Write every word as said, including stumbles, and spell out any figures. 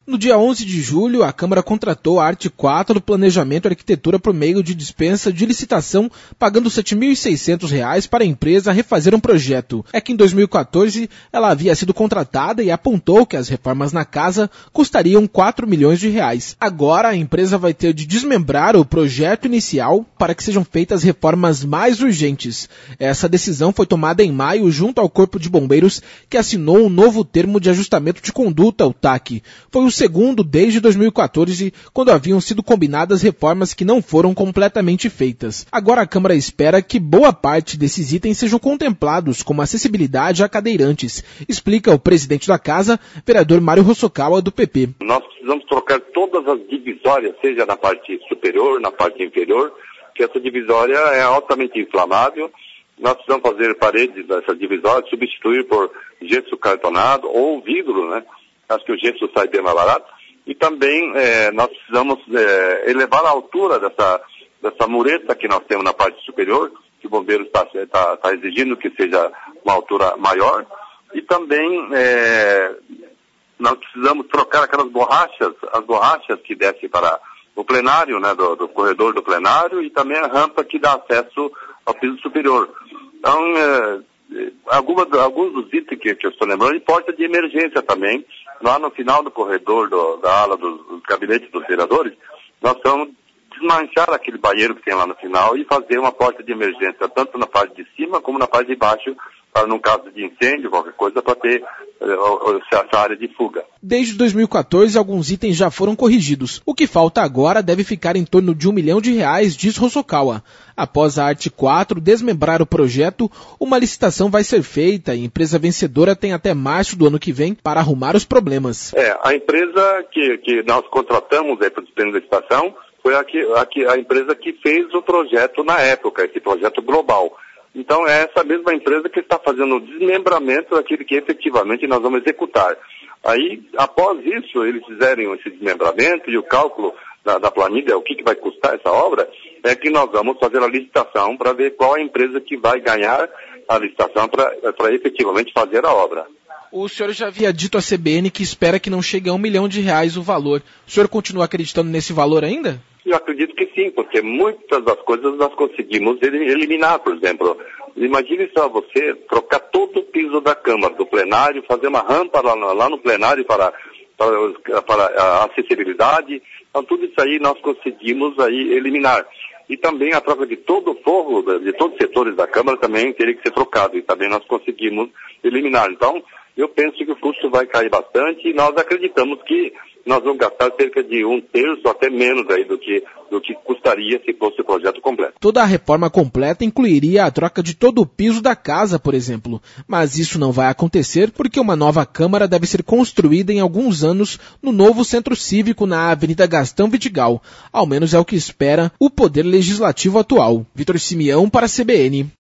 No dia onze de julho, a Câmara contratou a Arte quatro do Planejamento e Arquitetura por meio de dispensa de licitação, pagando sete mil e seiscentos reais para a empresa refazer um projeto. É que em dois mil e quatorze ela havia sido contratada e apontou que as reformas na casa custariam quatro milhões de reais. Agora a empresa vai ter de desmembrar o projeto inicial para que sejam feitas reformas mais urgentes. Essa decisão foi tomada em maio junto ao Corpo de Bombeiros, que assinou um novo termo de ajustamento de conduta, o T A C. Foi o segundo desde dois mil e quatorze, quando haviam sido combinadas reformas que não foram completamente feitas. Agora a Câmara espera que boa parte desses itens sejam contemplados, como acessibilidade a cadeirantes, explica o presidente da Casa, vereador Mário Hosokawa, do P P. Nós precisamos trocar todas as divisórias, seja na parte superior, na parte inferior, que essa divisória é altamente inflamável. Nós precisamos fazer paredes dessa divisória, substituir por gesso cartonado ou vidro, né? Acho que o gesso sai bem mais barato. E também é, nós precisamos é, elevar a altura dessa, dessa mureta que nós temos na parte superior, que o bombeiro está tá, tá exigindo que seja uma altura maior. E também é, nós precisamos trocar aquelas borrachas, as borrachas que descem para o plenário, né, do, do corredor do plenário, e também a rampa que dá acesso ao piso superior. Então, é, algumas, alguns dos itens que, que eu estou lembrando, e porta de emergência também. Lá no final do corredor do, da ala dos, dos gabinetes dos vereadores, nós vamos desmanchar aquele banheiro que tem lá no final e fazer uma porta de emergência, tanto na parte de cima como na parte de baixo, para num caso de incêndio, qualquer coisa, para ter uh, essa área de fuga. Desde dois mil e quatorze, alguns itens já foram corrigidos. O que falta agora deve ficar em torno de um milhão de reais, diz Hosokawa. Após a Arte quatro desmembrar o projeto, uma licitação vai ser feita e a empresa vencedora tem até março do ano que vem para arrumar os problemas. É, a empresa que, que nós contratamos aí para o dispensa da licitação foi a, que, a, que, a empresa que fez o projeto na época, esse projeto global. Então é essa mesma empresa que está fazendo o desmembramento daquilo que efetivamente nós vamos executar. Aí, após isso, eles fizerem esse desmembramento e o cálculo da, da planilha, o que, que vai custar essa obra, é que nós vamos fazer a licitação para ver qual a empresa que vai ganhar a licitação para efetivamente fazer a obra. O senhor já havia dito à C B N que espera que não chegue a um milhão de reais o valor. O senhor continua acreditando nesse valor ainda? Eu acredito que sim, porque muitas das coisas nós conseguimos eliminar, por exemplo. Imagine só você trocar todo o piso da Câmara, do plenário, fazer uma rampa lá, lá no plenário para, para, para a acessibilidade. Então tudo isso aí nós conseguimos aí eliminar. E também a troca de todo o forro, de todos os setores da Câmara também teria que ser trocado. E também nós conseguimos eliminar. Então, eu penso que o custo vai cair bastante e nós acreditamos que nós vamos gastar cerca de um terço, até menos aí do que, do que custaria se fosse o projeto completo. Toda a reforma completa incluiria a troca de todo o piso da casa, por exemplo. Mas isso não vai acontecer porque uma nova Câmara deve ser construída em alguns anos no novo Centro Cívico na Avenida Gastão Vidigal. Ao menos é o que espera o Poder Legislativo atual. Vitor Simeão para a C B N.